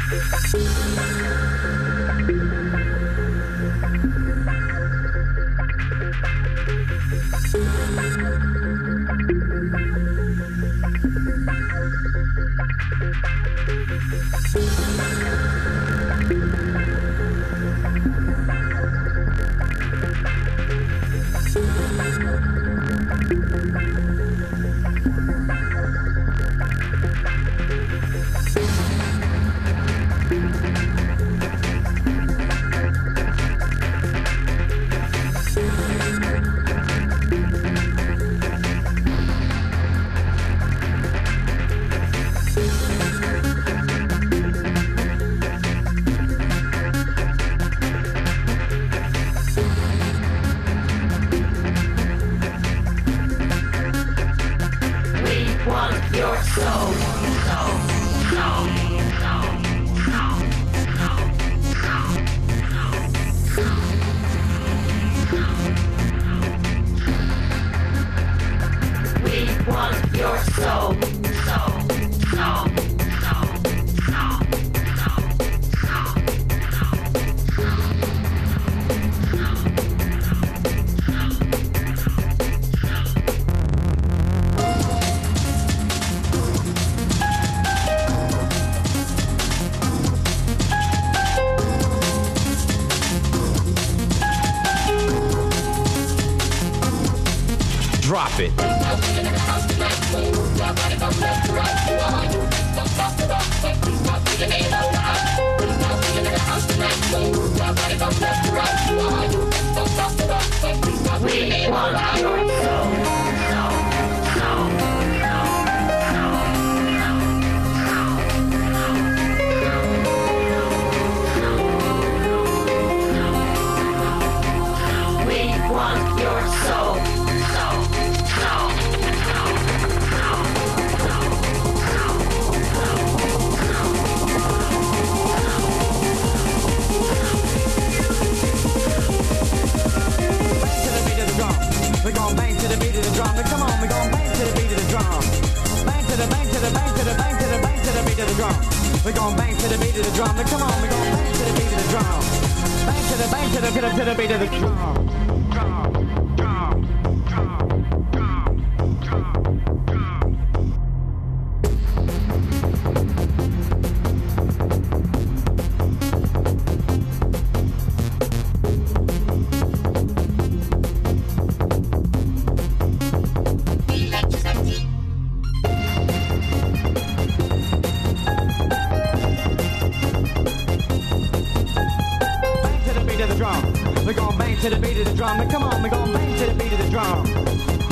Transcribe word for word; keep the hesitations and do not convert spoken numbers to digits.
Drop it. We want your soul. We're gon' bang to the beat of the drum. Now come on, we're gon' bang to the beat of the drum. Bang to the bang to the bang to the bang to the bang to the beat of the drum. We're gon' bang to the beat of the drum. Now come on, we're gon' bang to the beat of the drum. Bang to the bang to the to the, to the beat of the drum. We're gon' bang to the beat of the drum. Now come on, we're gon' bang to the beat of the drum.